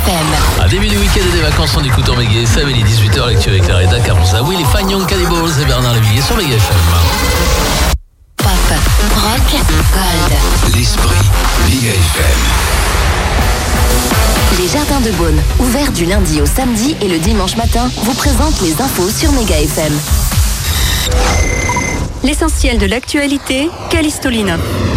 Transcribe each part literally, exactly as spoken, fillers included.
F M. À début du week-end et des vacances, on écoute en Méga F M. Il est dix-huit heures, lecture avec la Reda Caronza. Oui, les Fine Young Cannibals et Bernard Lavilliers sur Méga F M. Pop, rock, gold. L'esprit Méga F M. Les Jardins de Beaune, ouverts du lundi au samedi et le dimanche matin, vous présentent les infos sur Méga F M. L'essentiel de l'actualité, Callisto Lina.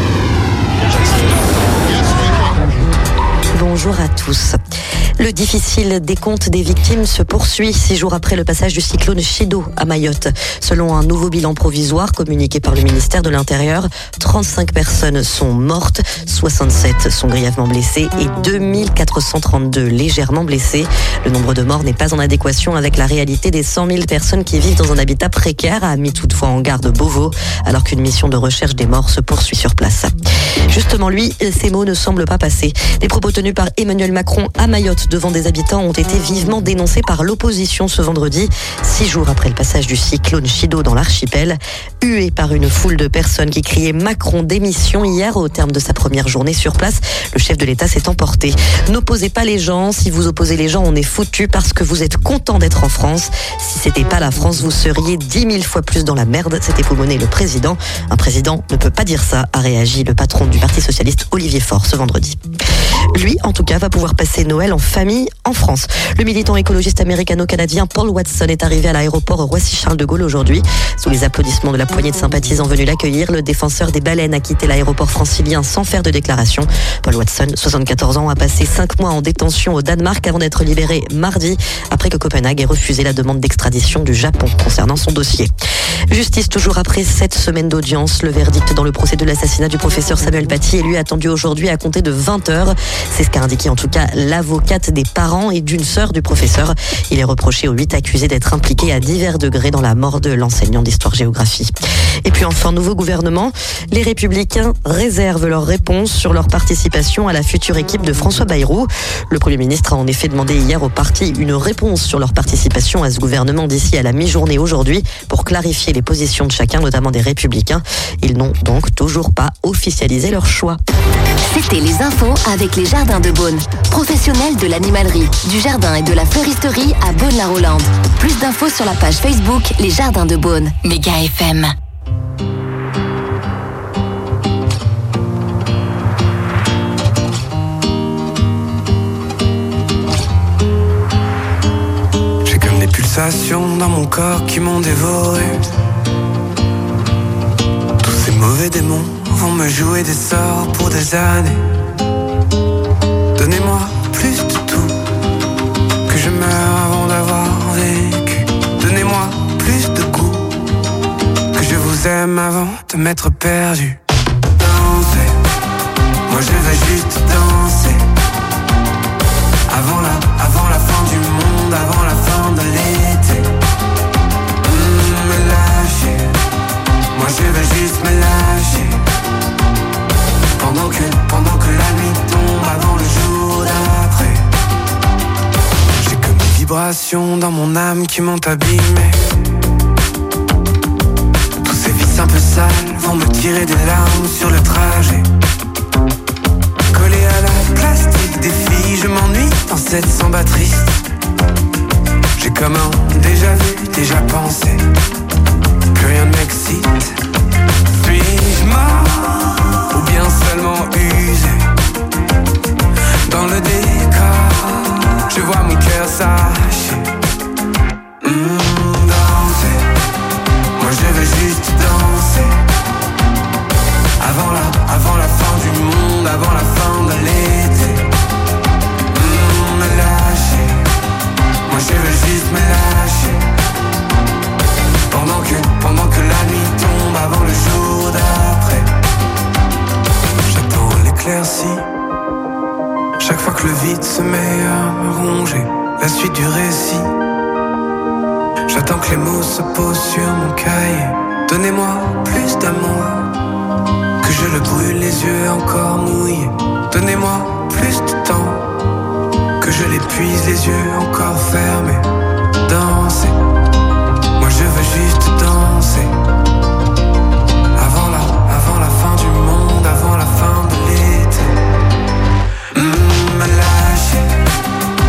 Bonjour à tous. Le difficile décompte des victimes se poursuit six jours après le passage du cyclone Chido à Mayotte. Selon un nouveau bilan provisoire communiqué par le ministère de l'Intérieur, trente-cinq personnes sont mortes, soixante-sept sont grièvement blessées et deux mille quatre cent trente-deux légèrement blessées. Le nombre de morts n'est pas en adéquation avec la réalité des cent mille personnes qui vivent dans un habitat précaire, a mis toutefois en garde Beauvau, alors qu'une mission de recherche des morts se poursuit sur place. Justement, lui, ces mots ne semblent pas passer. Les propos tenus par Emmanuel Macron à Mayotte devant des habitants ont été vivement dénoncés par l'opposition ce vendredi, six jours après le passage du cyclone Chido dans l'archipel. Hué par une foule de personnes qui criaient Macron démission hier au terme de sa première journée sur place, le chef de l'État s'est emporté. N'opposez pas les gens, si vous opposez les gens, on est foutu parce que vous êtes content d'être en France. Si c'était pas la France, vous seriez dix mille fois plus dans la merde, s'était époumoné le président. Un président ne peut pas dire ça, a réagi le patron du Parti socialiste Olivier Faure ce vendredi. Lui, en tout cas, va pouvoir passer Noël en famille en France. Le militant écologiste américano-canadien Paul Watson est arrivé à l'aéroport Roissy-Charles de Gaulle aujourd'hui. Sous les applaudissements de la poignée de sympathisants venus l'accueillir, le défenseur des baleines a quitté l'aéroport francilien sans faire de déclaration. Paul Watson, soixante-quatorze ans, a passé cinq mois en détention au Danemark avant d'être libéré mardi, après que Copenhague ait refusé la demande d'extradition du Japon concernant son dossier. Justice toujours après sept semaines d'audience. Le verdict dans le procès de l'assassinat du professeur Samuel Paty est lui attendu aujourd'hui à compter de vingt heures. C'est ce qu'a indiqué en tout cas l'avocate des parents et d'une sœur du professeur. Il est reproché aux huit accusés d'être impliqués à divers degrés dans la mort de l'enseignant d'histoire-géographie. Et puis enfin, nouveau gouvernement. Les Républicains réservent leur réponse sur leur participation à la future équipe de François Bayrou. Le Premier ministre a en effet demandé hier au parti une réponse sur leur participation à ce gouvernement d'ici à la mi-journée aujourd'hui pour clarifier les positions de chacun, notamment des Républicains. Ils n'ont donc toujours pas officialisé leur choix. C'était les infos avec les Jardins de Beaune. Professionnels de l'animalerie, du jardin et de la fleuristerie à Beaune-la-Rolande. Plus d'infos sur la page Facebook Les Jardins de Beaune. Méga F M. J'ai comme des pulsations dans mon corps qui m'ont dévoré. Tous ces mauvais démons vont me jouer des sorts pour des années. Donnez-moi plus de tout, que je meure avant d'avoir vécu. Donnez-moi plus de goût, que je vous aime avant de m'être perdu. Dansez, moi je veux juste danser. Avant la, avant la fin du monde, avant la fin de l'été. Mmh, me lâcher, moi je veux juste me lâcher. Pendant que, pendant que la nuit tombe avant le jour d'après. J'ai comme des vibrations dans mon âme qui m'ont abîmé. Tous ces vices un peu sales vont me tirer des larmes sur le trajet. Collé à la plastique des filles, je m'ennuie dans cette samba triste. J'ai comme un déjà vu, déjà pensé. Plus rien ne m'excite. Suis-je mort ou bien seulement usé? Dans le décor, je vois mon cœur s'arracher. Mmh, danser, moi je veux juste danser. Avant la, avant la fin du monde, avant la fin de l'été. Mmh, me lâcher, moi je veux juste me lâcher. Pendant que, pendant que la nuit tombe avant le jour d'après. J'attends l'éclaircie. Chaque fois que le vide se met à me ronger, la suite du récit. J'attends que les mots se posent sur mon cahier. Donnez-moi plus d'amour, que je le brûle les yeux encore mouillés. Donnez-moi plus de temps, que je l'épuise les yeux encore fermés. Danser, moi je veux juste danser. Avant la, avant la fin du monde, avant la fin de l'été. Mmh, me lâcher,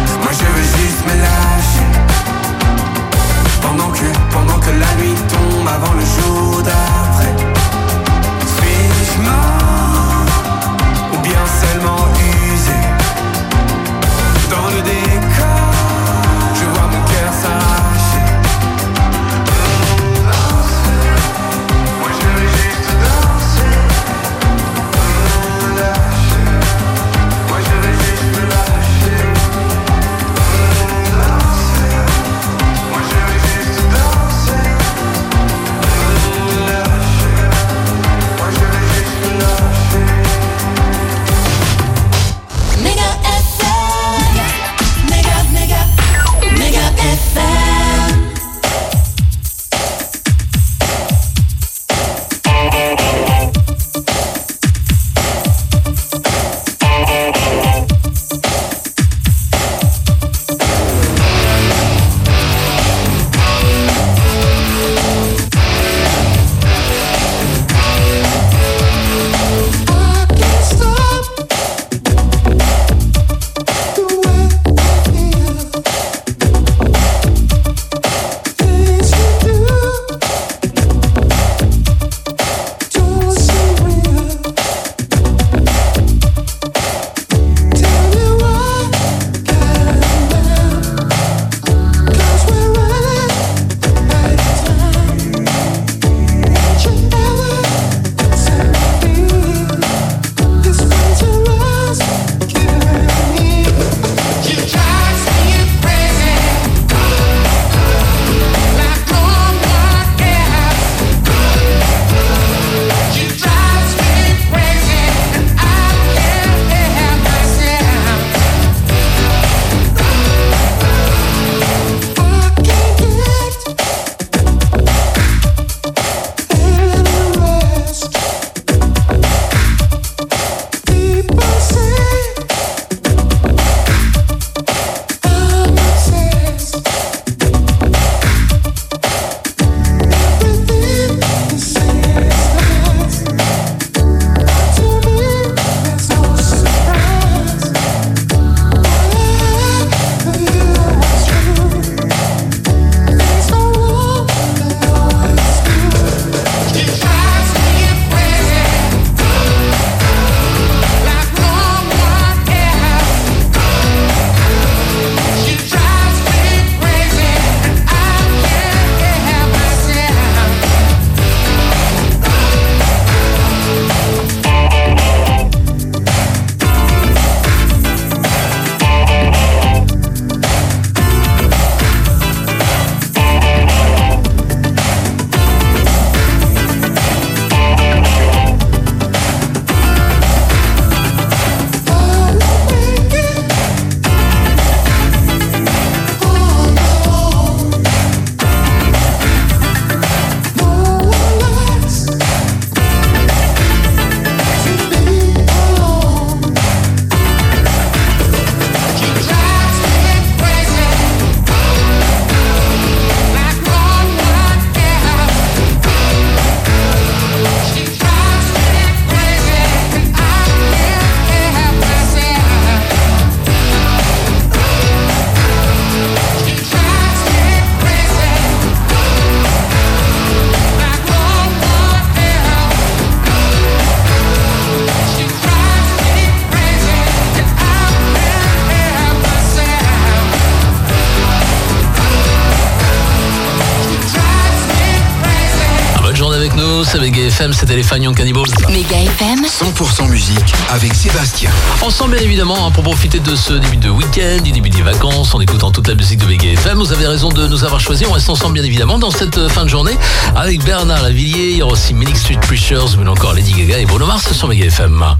nous, c'est Méga F M, c'était les Fagnon Cannibals. Méga F M. cent pour cent musique avec Sébastien. Ensemble, bien évidemment, hein, pour profiter de ce début de week-end, du début des vacances, en écoutant toute la musique de Méga F M. Vous avez raison de nous avoir choisi. On reste ensemble, bien évidemment, dans cette fin de journée avec Bernard Lavilliers. Il y aura aussi Manic Street Preachers, mais encore Lady Gaga et Bruno Mars sur Méga F M. Méga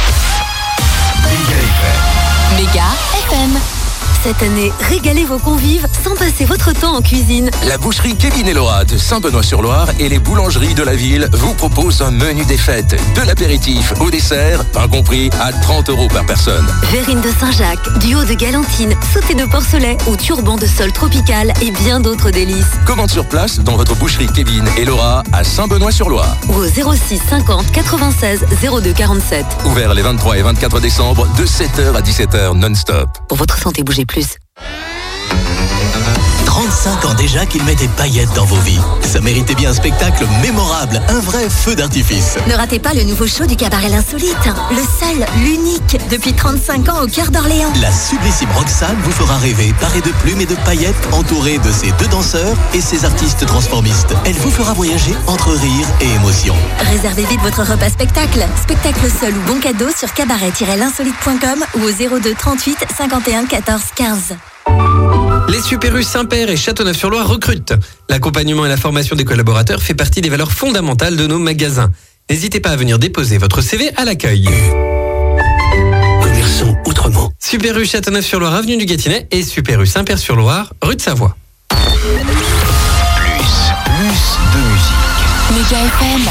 F M. Méga F M. Cette année, régalez vos convives sans passer votre temps en cuisine. La boucherie Kevin et Laura de Saint-Benoît-sur-Loire et les boulangeries de la ville vous proposent un menu des fêtes. De l'apéritif au dessert, pain compris, à trente euros par personne. Verrine de Saint-Jacques, duo de galantine, sauté de porcelet ou turban de sol tropical et bien d'autres délices. Commande sur place dans votre boucherie Kevin et Laura à Saint-Benoît-sur-Loire. Ou au zéro six cinquante quatre-vingt-seize zéro deux quarante-sept. Ouvert les vingt-trois et vingt-quatre décembre de sept heures à dix-sept heures non-stop. Pour votre santé, bougez plus. trente-cinq ans déjà qu'ils mettent des paillettes dans vos vies. Ça méritait bien un spectacle mémorable, un vrai feu d'artifice. Ne ratez pas le nouveau show du cabaret L'Insolite. Le seul, l'unique, depuis trente-cinq ans au cœur d'Orléans. La sublissime Roxane vous fera rêver, parée de plumes et de paillettes, entourée de ses deux danseurs et ses artistes transformistes. Elle vous fera voyager entre rire et émotion. Réservez vite votre repas spectacle. Spectacle seul ou bon cadeau sur cabaret tiret l'insolite point com ou au zéro deux trente-huit cinquante et un quatorze quinze. Les Super U Saint-Père et Châteauneuf-sur-Loire recrutent. L'accompagnement et la formation des collaborateurs fait partie des valeurs fondamentales de nos magasins. N'hésitez pas à venir déposer votre C V à l'accueil. Commerçons autrement. Super U Châteauneuf-sur-Loire, avenue du Gâtinais et Super U Saint-Père-sur-Loire, rue de Savoie. Plus, plus de musique. Méga F M.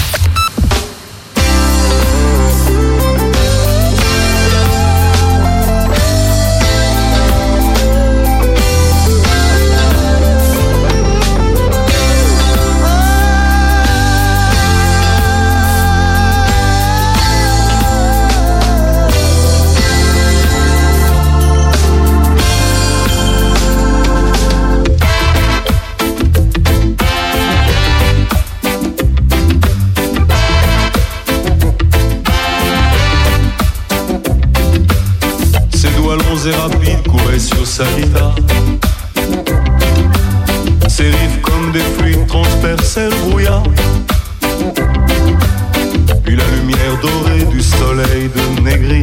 Et rapide courait sur sa guitare. Ses riffs comme des fluides transperçaient le brouillard. Puis la lumière dorée du soleil de Négri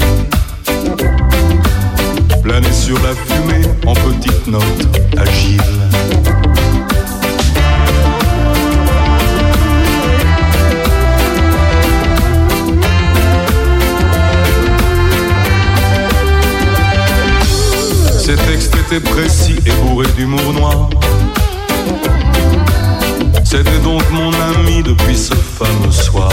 planait sur la fumée en petites notes agiles. Ces textes étaient précis et bourrés d'humour noir. C'était donc mon ami depuis ce fameux soir.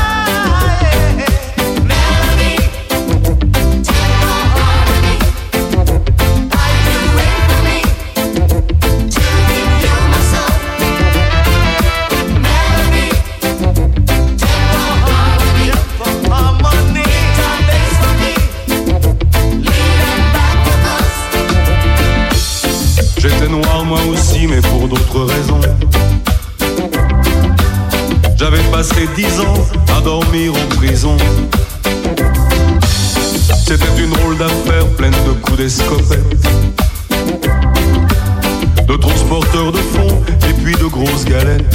J'étais noir moi aussi, mais pour d'autres raisons. J'avais passé dix ans à dormir en prison. C'était une drôle d'affaire pleine de coups d'escopette, de transporteurs de fonds et puis de grosses galettes.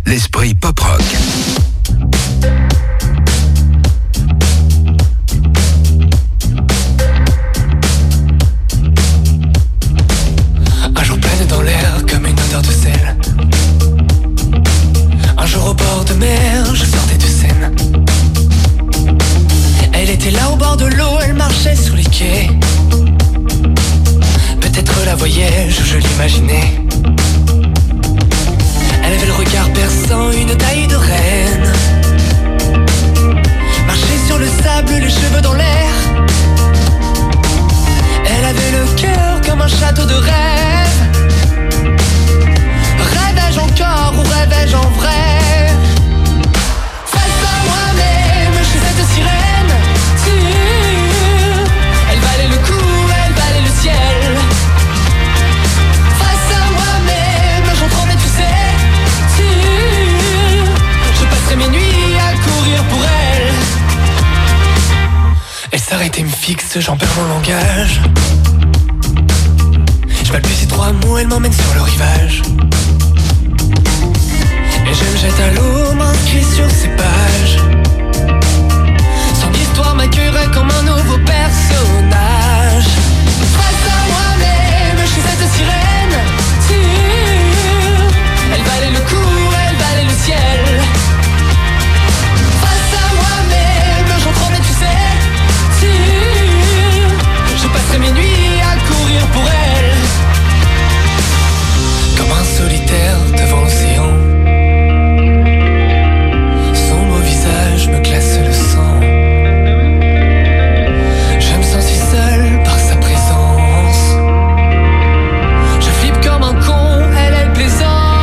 l'esprit pop-rock. Un jour planait dans l'air comme une odeur de sel. Un jour au bord de mer, je sortais de Seine. Elle était là au bord de l'eau, elle marchait sur les quais. Peut-être la voyais-je, je l'imaginais. Elle avait le regard perçant, une taille de reine. Marchait sur le sable, les cheveux dans l'air. Elle avait le cœur comme un château de rêve. Rêvais-je encore ou rêvais-je en vrai? Face à moi-même, je suis cette sirène. Tu, elle valait le coup, elle valait le ciel. Face à moi-même, j'en tremblais, tu sais. Tu, je passerai mes nuits à courir pour elle. Elle s'arrête et me fixe, j'en perds mon langage. Je balbutie trois mots, elle m'emmène sur le rivage. Et je me jette à l'eau, m'inscris sur ces pages. Son histoire m'accueillerait comme un nouveau personnage. Face à moi-même, je suis cette sirène. Tu, elle valait le coup, elle valait le ciel. Face à moi-même, j'en tremblais, tu sais. Tu, je passerai mes nuits à courir pour elle. Comme un solitaire devant l'océan. Son beau visage me glace le sang. Je me sens si seul par sa présence. Je flippe comme un con, elle est plaisante.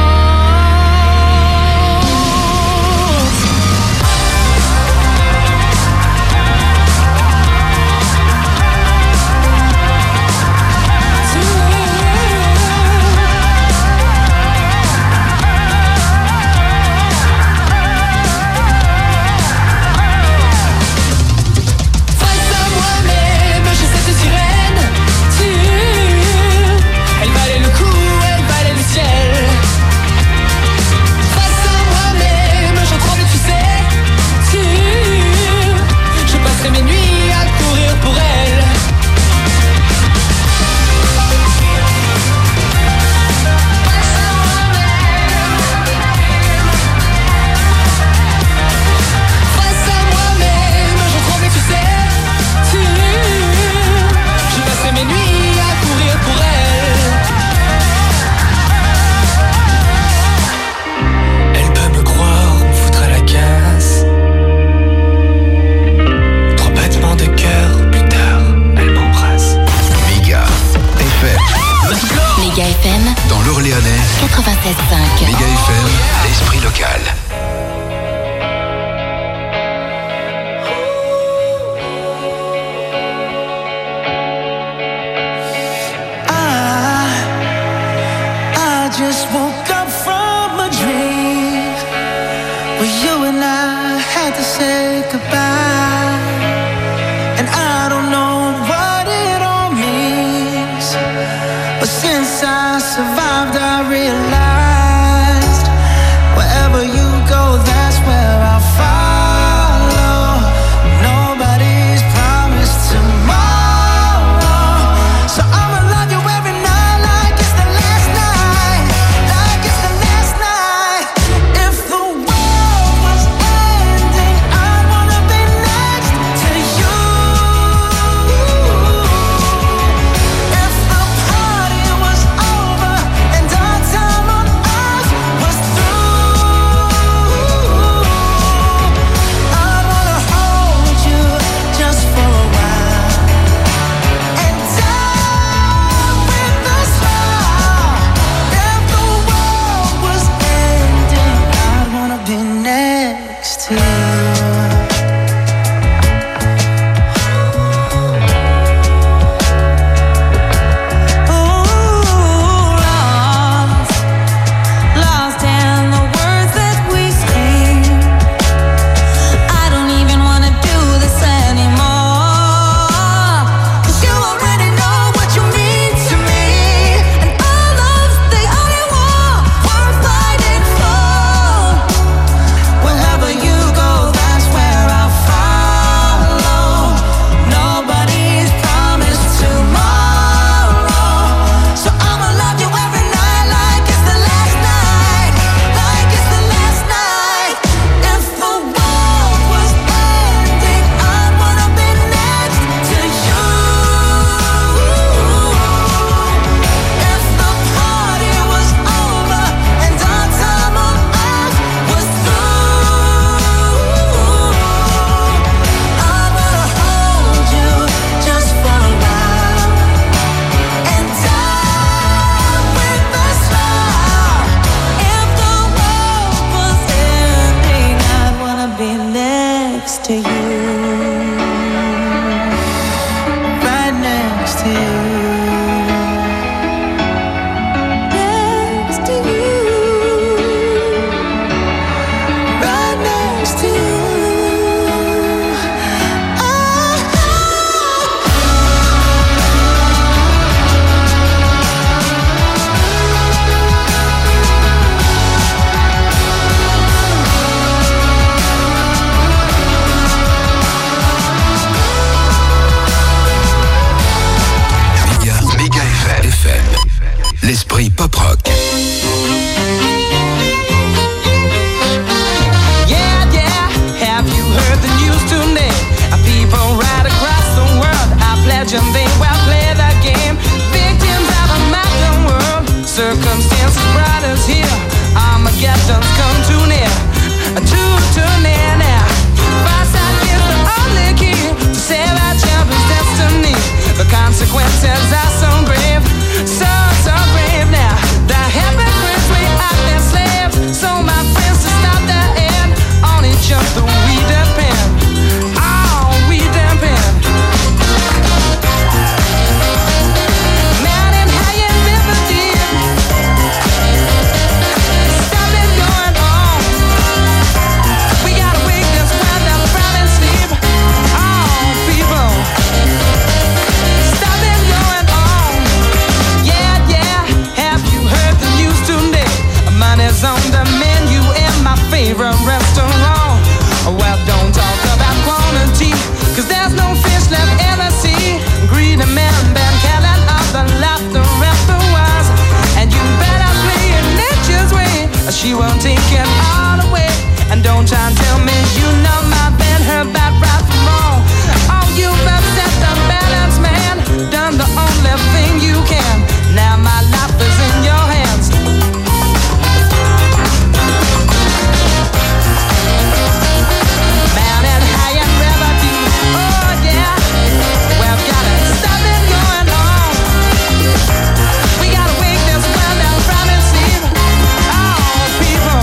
Face à moi-même, j'ai cette sirène. Tu, elle valait le coup, elle valait le ciel. Face à moi-même, j'en tremble, tu sais. Tu, je passerai mes nuits à courir pour elle. Face à moi-même, j'en tremble, tu sais. Tu, je passerai mes nuits à courir pour elle. Elle peut me croire, me foutre à la casse. Trois battements de cœur, plus tard, elle m'embrasse. Méga F M. Méga F M Dans l'Orléanais, quatre-vingt-seize virgule cinq. Méga F M, l'esprit local. I, I just woke up from a dream where you and I had to say goodbye. And I don't know what it all means, but since I survived, I realized wherever you go, that's where I'll follow. Nobody's promised tomorrow, so I'ma love you every night like it's the last night, like it's the last night. If the world was ending, I'd wanna be next to you. If the party was over and our time on earth was through, l'esprit pop-rock. Yeah, yeah, have you heard the news today? People right across the world are pledging they will play the game. Victims of a modern world, circumstances brought us here. Armageddon's come too near, too, too near now. Foresight is the only key to save our children's destiny. The consequences are so grave, so, so grave now. The hypocrites, we are their slaves. So my friends, to stop the end, on each other we depend. Oh, we depend. Mountain high and river deep, stop it going on. We gotta wake this world up from its sleep. Oh, people, stop it going on. Yeah, yeah, have you heard the news today? Money's on the menu in my favorite restaurant. Well, don't talk about quantity, cause there's no fish left in the sea. Greedy men been killing all the laughter afterwards. And you better play it nature's way, or she won't take it all away. And don't try and tell me you know my band, her bad right from wrong. Oh, you've upset the balance, man, done the only thing you can. Now my life is in your hands. Mountain high and river deep, oh yeah. We've gotta stop it going on. We gotta wake this world up from its sleep. Oh, people,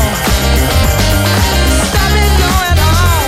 stop it going on.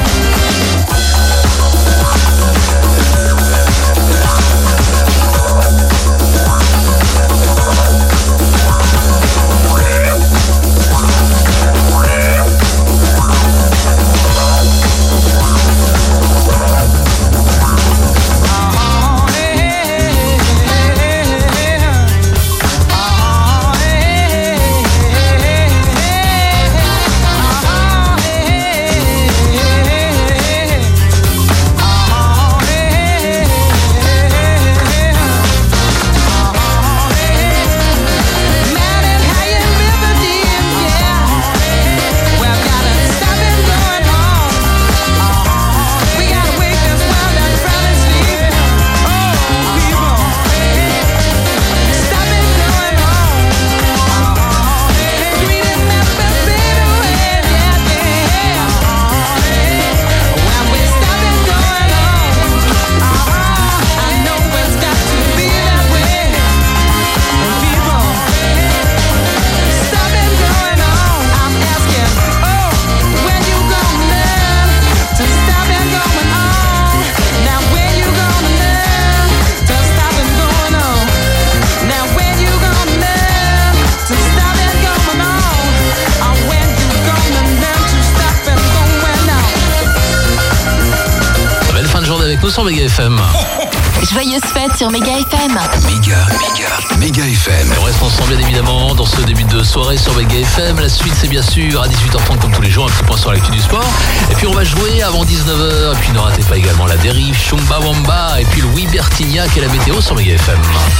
Nous sur Méga F M. Joyeuses fêtes sur Méga F M. Méga, méga, Méga F M. On reste ensemble bien évidemment dans ce début de soirée sur Méga F M. La suite c'est bien sûr à dix-huit heures trente comme tous les jours, un petit point sur l'actu du sport. Et puis on va jouer avant dix-neuf heures. Et puis ne ratez pas également la dérive, Chumba Wamba et puis le Oui Bertignac et la météo sur Méga F M.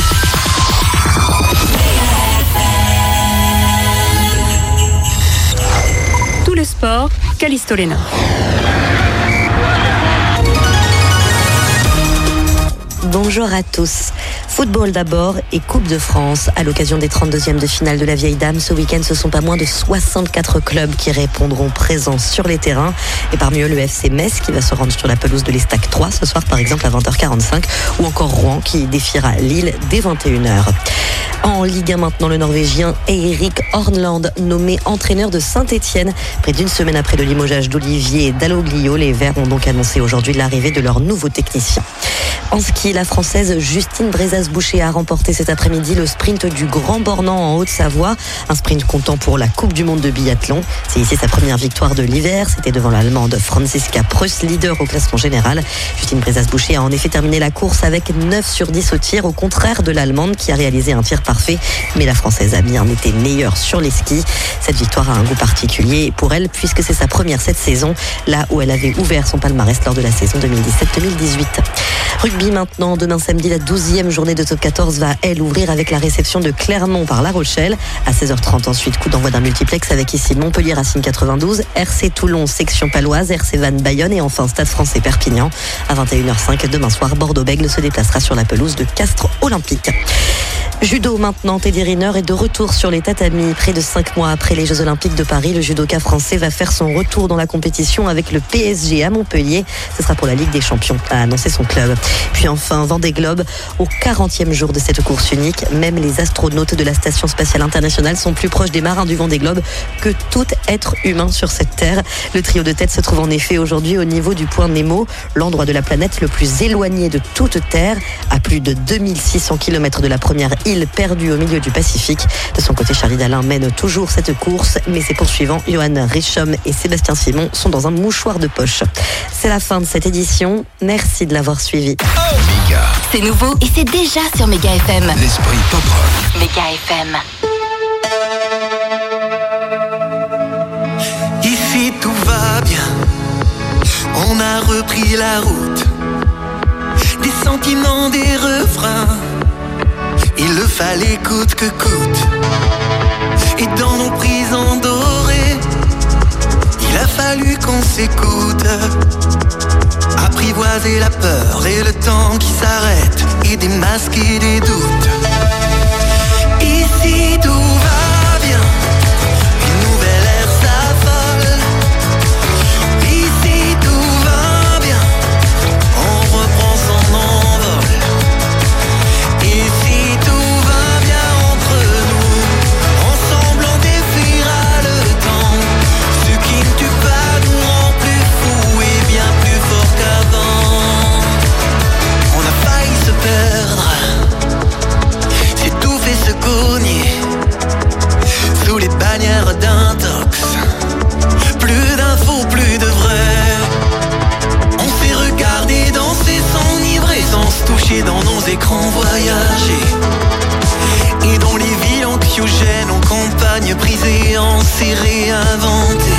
Tout le sport, Callisto Lena. Bonjour à tous. Football d'abord et Coupe de France. À l'occasion des trente-deuxièmes de finale de la Vieille Dame, ce week-end, ce sont pas moins de soixante-quatre clubs qui répondront présents sur les terrains. Et parmi eux, le F C Metz qui va se rendre sur la pelouse de l'Estac trois ce soir, par exemple, à vingt heures quarante-cinq. Ou encore Rouen qui défiera Lille dès vingt et une heures. En Ligue un maintenant, le Norvégien Eirik Hornland, nommé entraîneur de Saint-Etienne. Près d'une semaine après le limogeage d'Olivier Dalloglio, les Verts ont donc annoncé aujourd'hui l'arrivée de leur nouveau technicien. En ski, la Française Justine Brezaz-Boucher a remporté cet après-midi le sprint du Grand Bornand en Haute-Savoie. Un sprint comptant pour la Coupe du Monde de biathlon. C'est ici sa première victoire de l'hiver. C'était devant l'Allemande Franziska Preuss, leader au classement général. Justine Brezaz-Boucher a en effet terminé la course avec neuf sur dix au tir, au contraire de l'Allemande qui a réalisé un tir par parfait, mais la Française a bien été meilleure sur les skis. Cette victoire a un goût particulier pour elle puisque c'est sa première cette saison, là où elle avait ouvert son palmarès lors de la saison deux mille dix-sept deux mille dix-huit. Rugby maintenant, demain samedi, la douzième journée de top quatorze va, elle, ouvrir avec la réception de Clermont par La Rochelle. À seize heures trente ensuite, coup d'envoi d'un multiplex avec ici Montpellier Racing quatre-vingt-douze, R C Toulon, section paloise, R C Vannes Bayonne et enfin Stade Français Perpignan. À vingt et une heures cinq, demain soir, Bordeaux-Bègles se déplacera sur la pelouse de Castres Olympique. Judo maintenant, Teddy Riner est de retour sur les tatamis. Près de cinq mois après les Jeux Olympiques de Paris, le judoka français va faire son retour dans la compétition avec le P S G à Montpellier. Ce sera pour la Ligue des Champions, a annoncé son club. Puis enfin, Vendée Globe, au quarantième jour de cette course unique, même les astronautes de la Station Spatiale Internationale sont plus proches des marins du Vendée Globe que tout être humain sur cette terre. Le trio de tête se trouve en effet aujourd'hui au niveau du point Nemo, l'endroit de la planète le plus éloigné de toute Terre, à plus de deux mille six cents kilomètres de la première île perdue au milieu du Pacifique. De son côté, Charlie Dalin mène toujours cette course, mais ses poursuivants, Johan Richomme et Sébastien Simon, sont dans un mouchoir de poche. C'est la fin de cette édition. Merci de l'avoir suivi. Oh, Méga. C'est nouveau et c'est déjà sur Méga F M. L'esprit pop rock. Méga F M. Ici tout va bien, on a repris la route, des sentiments, des refrains, il le fallait coûte que coûte. Et dans nos prisons dorées, il a fallu qu'on s'écoute, apprivoiser la peur et le temps qui s'arrête, et démasquer des doutes. Ici tout va bien, une nouvelle ère s'affole. Ici tout va bien, on reprend son envol. Ici tout va bien entre nous, ensemble on défiera le temps. Ce qui ne tue pas nous rend plus fous et bien plus fort qu'avant. On a failli se perdre, s'étouffer, se cogner sous les bannières d'intox. Plus d'infos, plus de vrai. On s'est regardé danser, s'enivrer sans se toucher dans nos écrans voyager. Et dans les villes anxiogènes, en campagne brisée, on s'est réinventé.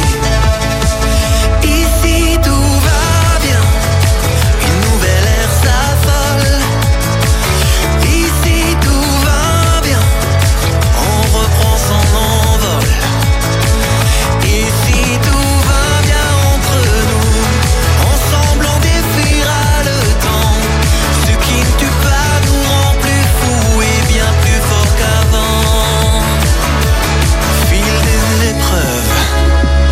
Ici tout va bien, une nouvelle ère s'affole. Ici tout va bien, on reprend son envol. Ici tout va bien entre nous, ensemble on défiera le temps. Ce qui ne tue pas nous rend plus fous et bien plus fort qu'avant. Au fil des épreuves,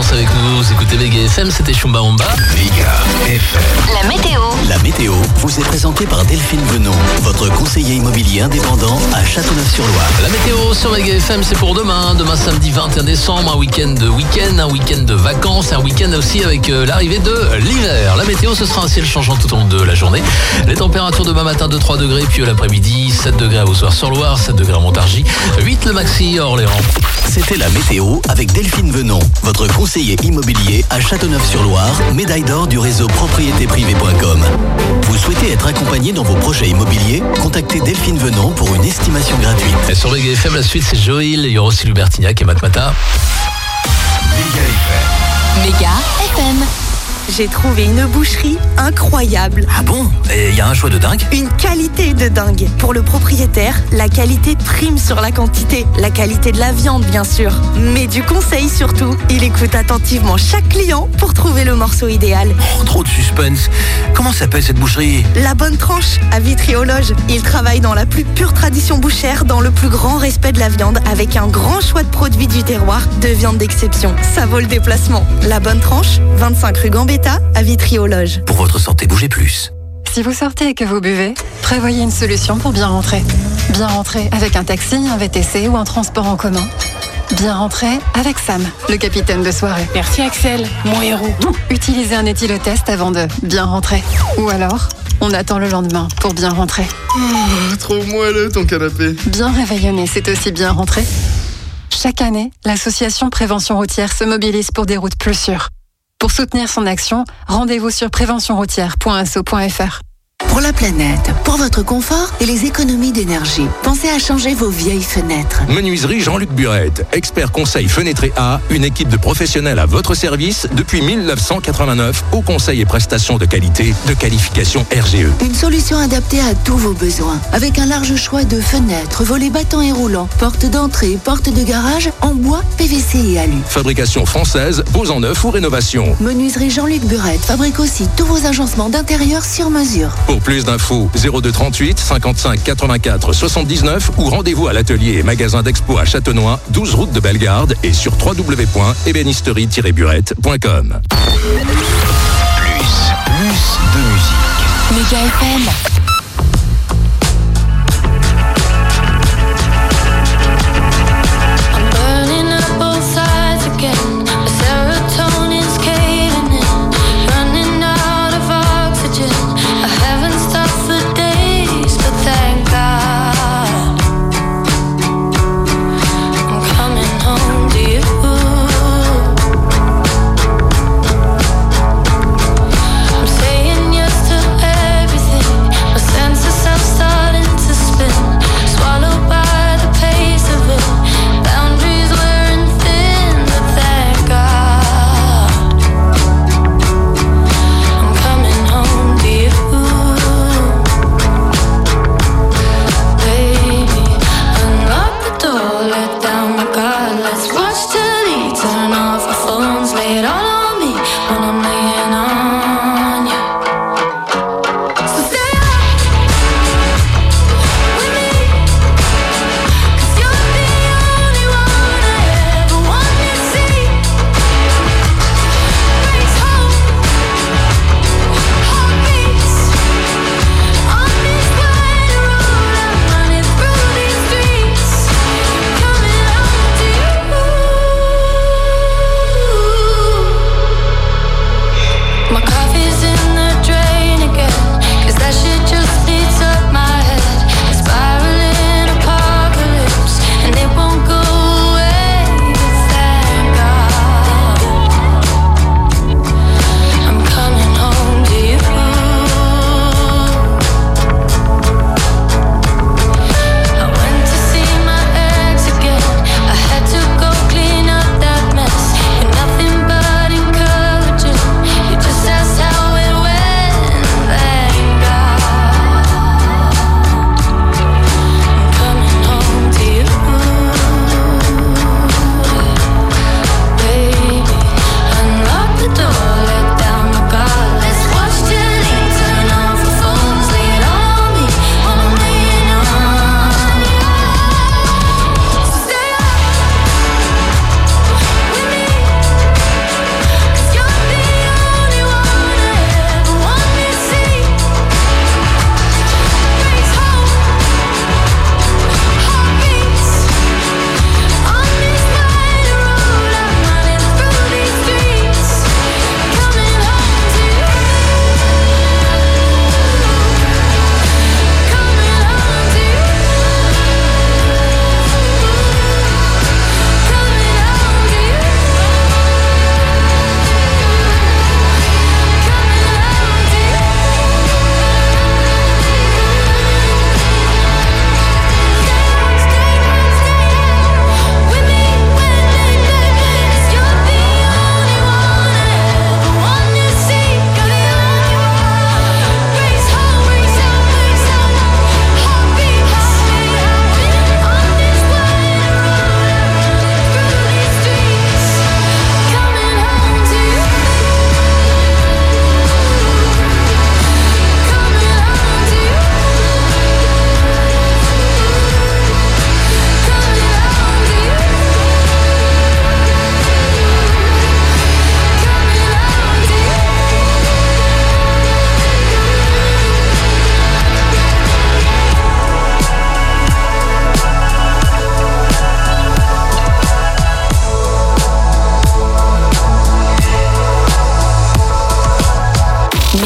vacances avec nous. Vous écoutez Méga F M, c'était Chumba Wumba. Méga F M. La météo. La météo vous est présentée par Delphine Venon, votre conseiller immobilier indépendant à Châteauneuf-sur-Loire. La météo sur Méga F M, c'est pour demain. Demain samedi vingt et un décembre, un week-end de week-end, un week-end de vacances, un week-end aussi avec euh, l'arrivée de l'hiver. La météo, ce sera un ciel changeant tout au long de la journée. Les températures demain matin de trois degrés, puis l'après-midi sept degrés à Haussoir-sur-Loire, sept degrés à Montargis, huit le maxi à Orléans. C'était la météo avec Delphine Venon, votre conseiller immobilier à Châteauneuf-sur-Loire, médaille d'or du réseau propriété privée point com. Vous souhaitez être accompagné dans vos projets immobiliers? Contactez Delphine Venon pour une estimation gratuite. Et sur Méga F M, la suite c'est Joël, il y aura aussi Lubertignac et Matmata. Méga F M. Méga F M. J'ai trouvé une boucherie incroyable. Ah bon? Et il y a un choix de dingue? Une qualité de dingue. Pour le propriétaire, la qualité prime sur la quantité. La qualité de la viande, bien sûr. Mais du conseil surtout. Il écoute attentivement chaque client pour trouver le morceau idéal. Oh, trop de suspense. Comment s'appelle cette boucherie? La Bonne Tranche, à Vitry-aux-Loges. Il travaille dans la plus pure tradition bouchère, dans le plus grand respect de la viande, avec un grand choix de produits du terroir, de viande d'exception. Ça vaut le déplacement. La Bonne Tranche, vingt-cinq rue Gambetta, à Vitry-aux-Loges. Pour votre santé, bougez plus. Si vous sortez et que vous buvez, prévoyez une solution pour bien rentrer. Bien rentrer avec un taxi, un V T C ou un transport en commun. Bien rentrer avec Sam, le capitaine de soirée. Merci Axel, mon héros. Utilisez un éthylotest avant de bien rentrer. Ou alors, on attend le lendemain pour bien rentrer. Oh, trop moelleux ton canapé. Bien réveillonné, c'est aussi bien rentrer. Chaque année, l'association Prévention Routière se mobilise pour des routes plus sûres. Pour soutenir son action, rendez-vous sur prévention routière point asso point f r. Pour la planète, pour votre confort et les économies d'énergie, pensez à changer vos vieilles fenêtres. Menuiserie Jean-Luc Burette, expert conseil fenêtré A, une équipe de professionnels à votre service depuis mille neuf cent quatre-vingt-neuf au conseil et prestations de qualité de qualification R G E. Une solution adaptée à tous vos besoins, avec un large choix de fenêtres, volets battants et roulants, portes d'entrée, portes de garage en bois, P V C et alu. Fabrication française, pose en neuf ou rénovation. Menuiserie Jean-Luc Burette fabrique aussi tous vos agencements d'intérieur sur mesure. Pour plus d'infos, zéro deux trente-huit cinquante-cinq quatre-vingt-quatre soixante-dix-neuf ou rendez-vous à l'atelier et magasin d'expo à Châtenois, douze route de Bellegarde et sur w w w point ébénisterie tiret burette point com. Plus, plus de musique. Méga F M. Saying yes to everything.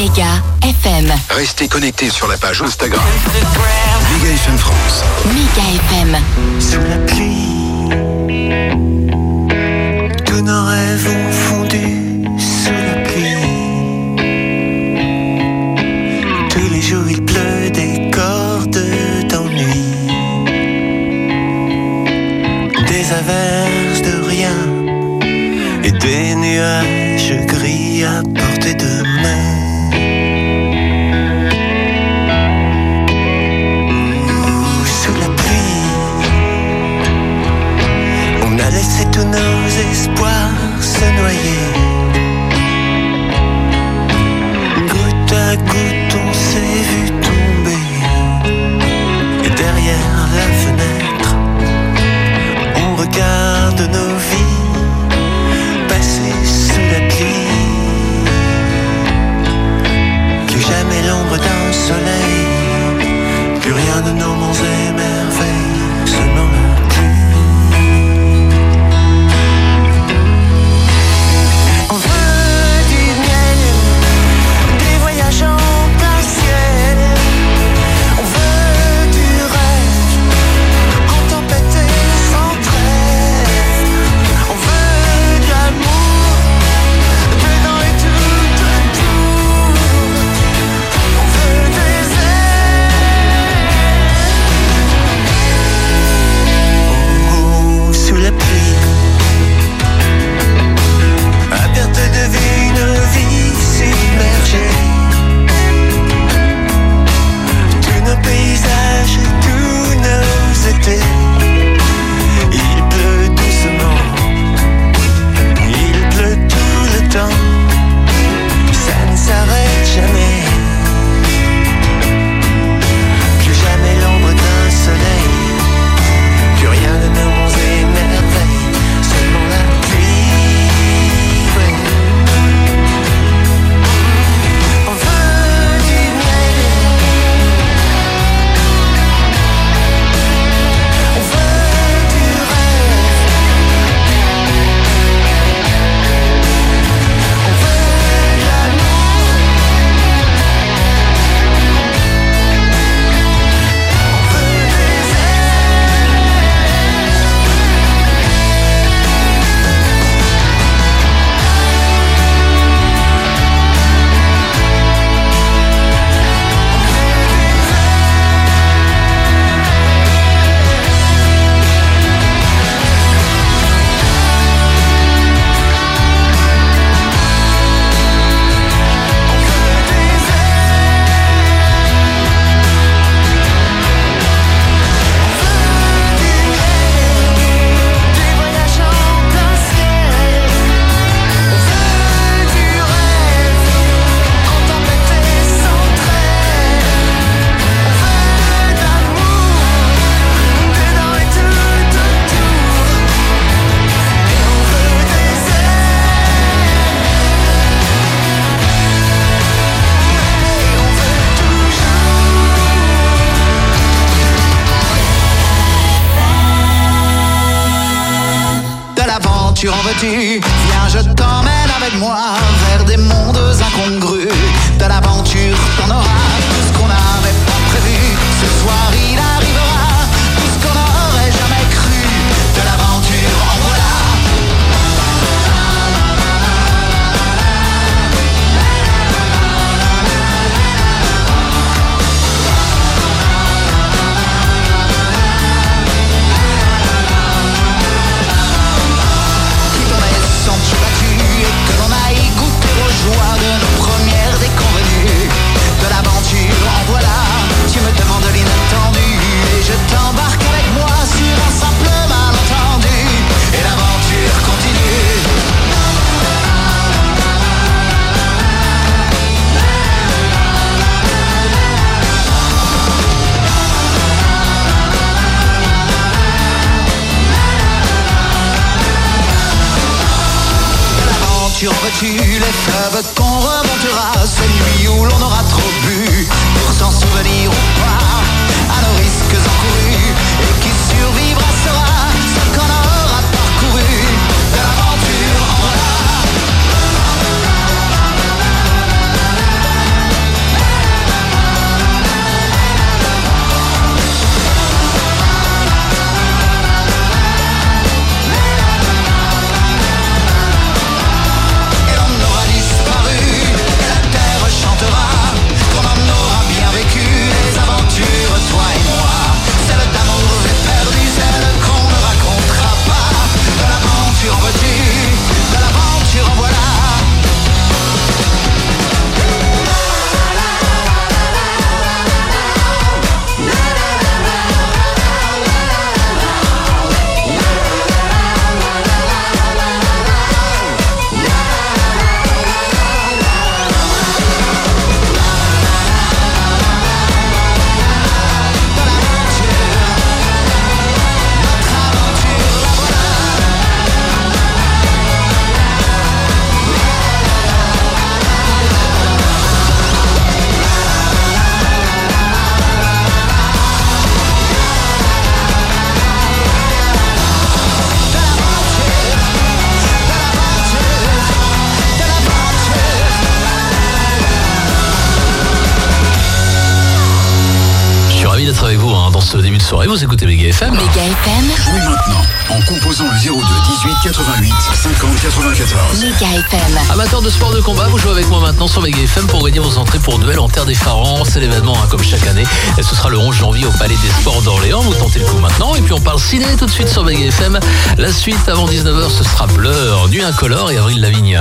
Méga F M. Restez connectés sur la page Instagram. Méga F M France. Méga F M. Sous la pluie, tous nos rêves ont fondu sous la pluie. Tous les jours il pleut des cordes d'ennui, des averses de rien et des nuages gris à portée de main. Laissez tous nos espoirs se noyer. Goutte à goutte on s'est vu tomber. Et derrière la fenêtre on regarde nos vies passer sous la pluie. Plus jamais l'ombre d'un soleil, plus rien de nos monts et merveilles, seulement la pluie. En veux-tu? Viens, je t'emmène avec moi vers des mondes incongrus. De l'aventure, t'en auras tout ce qu'on n'avait pas prévu. Ce soir, il arrivera tout ce qu'on n'aurait jamais cru. De l'aventure, en voilà. Joie de nos premières déconvenues. De l'aventure, en voilà. Tu me demandes l'inattendu et je t'embarque avec moi sur un simple malentendu. Et l'aventure continue. De l'aventure, veux-tu les fleuves qu'on remontera, celui où l'on aura trop bu pour s'en souvenir ou pas, à nos risques encourus, et qui survivra sera ce qu'on aura parcouru. De l'aventure, en voilà. dans ce début de soirée. Vous écoutez Méga F M. Méga F M. Jouez maintenant en composant le zéro deux dix-huit quatre-vingt-huit cinquante quatre-vingt-quatorze. Méga F M. Amateurs de sport de combat, vous jouez avec moi maintenant sur Méga F M pour gagner vos entrées pour Duel en Terre des Pharaons. C'est l'événement hein, comme chaque année. Et ce sera le onze janvier au Palais des Sports d'Orléans. Vous tentez le coup maintenant. Et puis on parle ciné tout de suite sur Méga F M. La suite avant dix-neuf heures, ce sera Blur, Nuit Incolore et Avril Lavigne.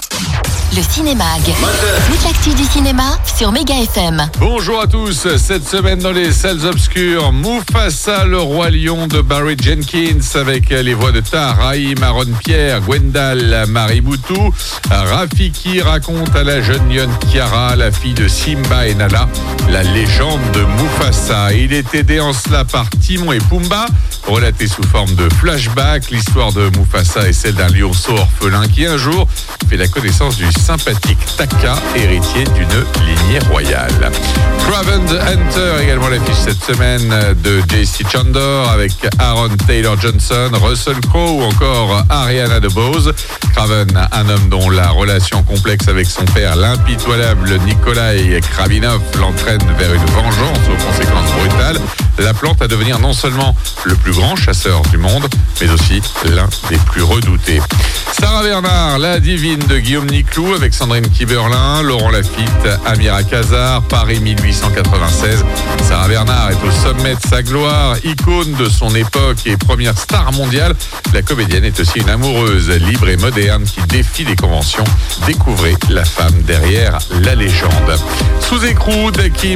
Le Cinémag. Toute l'actu du cinéma sur Méga F M. Bonjour à tous. Cette semaine dans les salles obscures, Mufasa, le roi lion de Barry Jenkins avec les voix de Tahar Rahim, Aaron Pierre, Gwendal, Marie Moutou. Rafiki raconte à la jeune lionne Kiara, la fille de Simba et Nala, la légende de Mufasa. Il est aidé en cela par Timon et Pumba, relaté sous forme de flashback. L'histoire de Mufasa est celle d'un lionceau orphelin qui un jour fait la connaissance du sympathique Taka, héritier d'une lignée royale. Craven the Hunter, également l'affiche cette semaine de J C Chandor avec Aaron Taylor Johnson, Russell Crowe ou encore Ariana DeBose. Craven, un homme dont la relation complexe avec son père, l'impitoyable Nikolai Kravinov, l'entraîne vers une vengeance aux conséquences brutales, l'appelant à devenir non seulement le plus grand chasseur du monde, mais aussi l'un des plus redoutés. Sarah Bernard, la divine de Guillaume Niclou avec Sandrine Kiberlin, Laurent Lafitte, Amira Kazar, Paris mille huit cent quatre-vingt-seize. Sarah Bernard est au sommet de sa gloire, icône de son époque et première star mondiale. La comédienne est aussi une amoureuse libre et moderne qui défie les conventions. Découvrez la femme derrière la légende. Sous écrou d'Hakim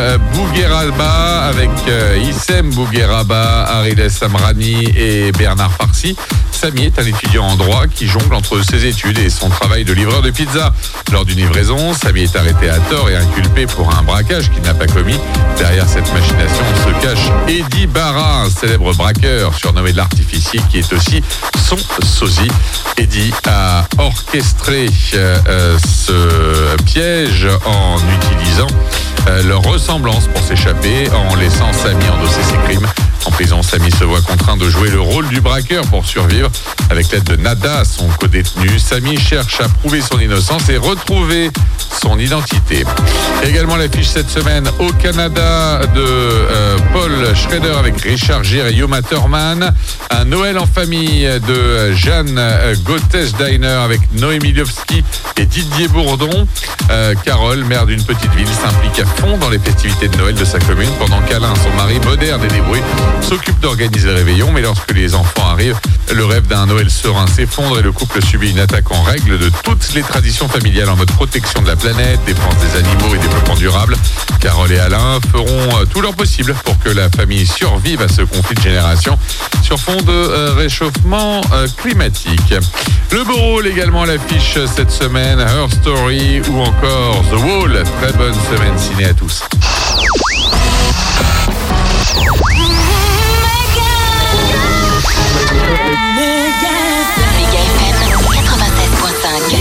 Bougueraba avec Issem Bougueraba, Arides Amrani et Bernard Farsi. Samy est un étudiant en droit qui jongle entre ses études et son travail de livreur de pizza. Lors d'une livraison, Samy est arrêté à tort et inculpé pour un braquage qu'il n'a pas commis. Derrière cette machination se cache Eddie Barra, un célèbre braqueur surnommé de l'artificier qui est aussi son sosie. Eddie a orchestré euh, ce piège en utilisant euh, leur ressemblance pour s'échapper, en laissant Samy endosser ses crimes. En prison, Samy se voit contraint de jouer le rôle du braqueur pour survivre. Avec l'aide de Nada, son codétenu, Samy cherche à prouver son innocence et retrouver son identité. Également l'affiche cette semaine au Canada de euh, Paul Schrader avec Richard Gere et Yuma Thurman. Un Noël en famille de Jeanne Gottesdiener avec Noémie Liovski et Didier Bourdon. Euh, Carole, mère d'une petite ville, s'implique à fond dans les festivités de Noël de sa commune pendant qu'Alain, son mari moderne et débrouillé, s'occupe d'organiser le réveillon. Mais lorsque les enfants arrivent, le rêve d'un Noël serein s'effondre et le couple subit une attaque en règle de toutes les traditions familiales en mode protection de la planète, défense des animaux et développement durable. Carole et Alain feront tout leur possible pour que la famille survive à ce conflit de génération sur fond de euh, réchauffement euh, climatique. Le beau rôle également à l'affiche cette semaine, Her Story ou encore The Wall. Très bonne semaine ciné à tous. Méga F M quatre-vingt-sept virgule cinq.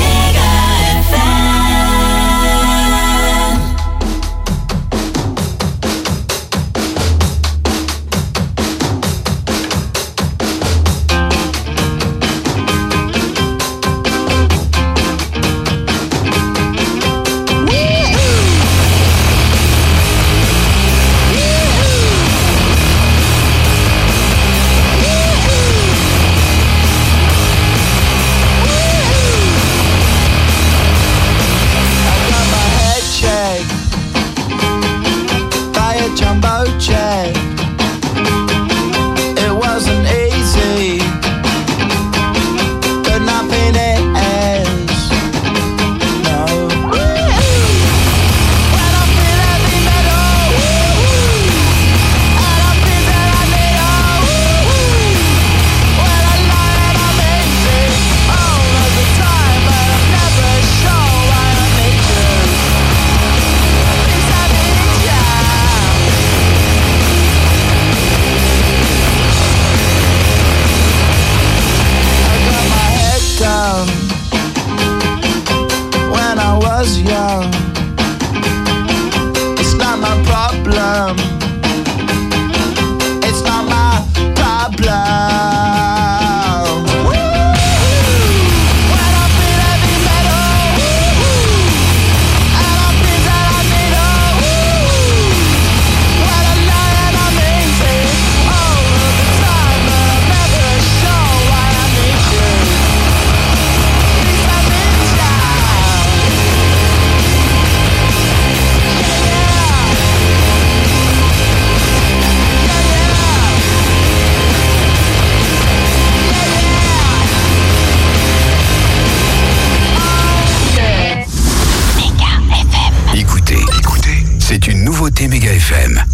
écoutez Méga F M.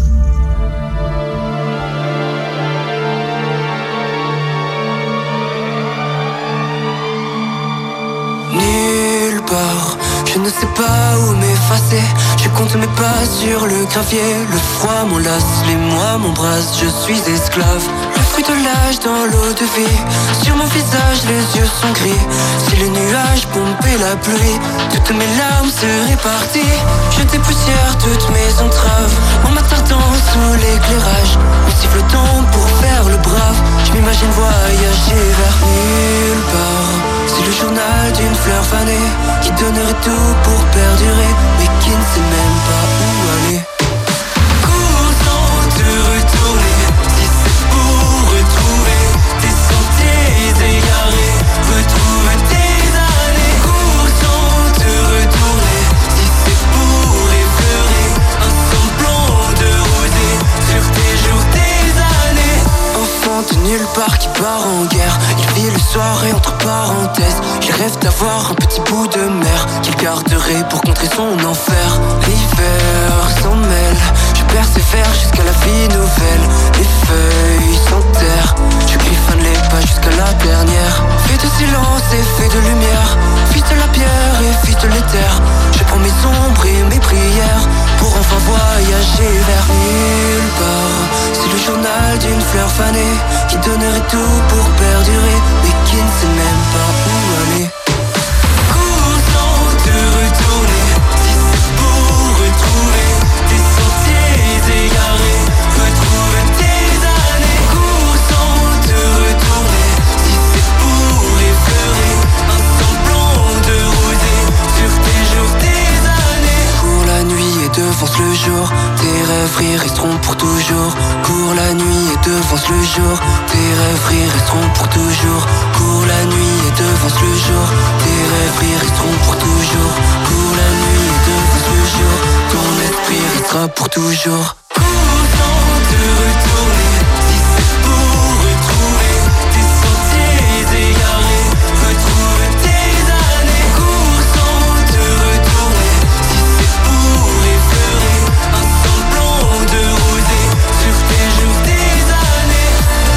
Nulle part, je ne sais pas où m'effacer. Je compte mes pas sur le gravier. Le froid m'enlace, les mois m'embrassent. Je suis esclave, le fruit de l'âge dans l'eau de vie. Sur mon visage, les yeux sont gris. Si les nuages pompaient la pluie, toutes mes larmes se répartissent. Je dépoussière toutes mes entraves en m'attardant sous l'éclairage. On siffle le temps pour faire le brave. Je m'imagine voyager vers nulle part. C'est le journal d'une fleur fanée qui donnerait tout pour perdurer, mais qui ne sait même pas où aller. Cours sans te retourner, si c'est pour retrouver tes sentiers égarés, retrouve tes années. Cours sans te retourner, si c'est pour effleurer un semblant de rosée sur tes jours, tes années. Enfant de nulle part qui part en guerre, il vit le soir et entre parenthèses, il rêve d'avoir un petit bout de mer qu'il garderait pour contrer son enfer. L'hiver s'en mêle, je persévère jusqu'à la vie nouvelle. Les feuilles s'enterrent, je griffonne les pages jusqu'à la dernière. Fais de silence et fais de lumière, fils de la pierre et fils de l'éther. Je prends mes ombres et mes prières pour enfin voyager vers nulle part. C'est le journal d'une fleur fanée qui donnerait tout pour perdurer, mais qui ne sait même pas où aller. Cours sans te retourner, si c'est pour retrouver tes sentiers égarés, retrouve tes années. Cours sans te retourner, si c'est pour effleurer un semblant de rosée sur tes jours, tes années. Cours la nuit et devance le jour, tes rêveries resteront pour toujours. Cours la nuit et devance le jour, tes rêveries resteront pour toujours. Cours la nuit et devance le jour, tes rêveries resteront pour toujours. Cours la nuit et devance le jour, ton esprit restera pour toujours. Cours sans te retourner, si c'est pour retrouver tes sentiers égarés, retrouve tes années. Cours sans te retourner, si c'est pour effleurer un semblant de rosée sur tes jours, tes années.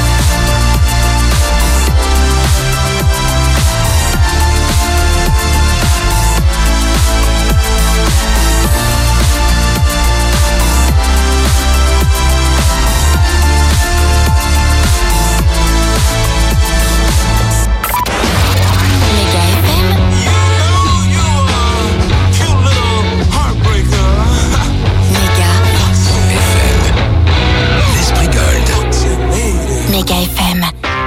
Méga F M.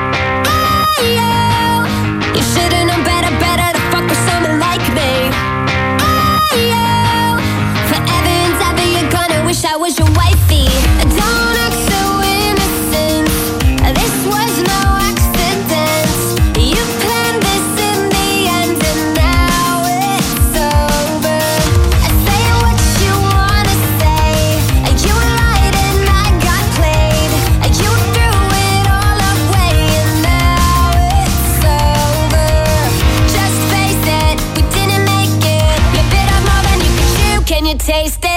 You should've known better, better to fuck with someone like me. Forever and ever you're gonna wish I was your wifey. Don't act so innocent, this was no accident. You planned this in the end and now it's over. Say what you wanna say, you lied and I got played. You threw it all away and now it's over. Just face it, we didn't make it. You bit off more than you could chew, can you taste it?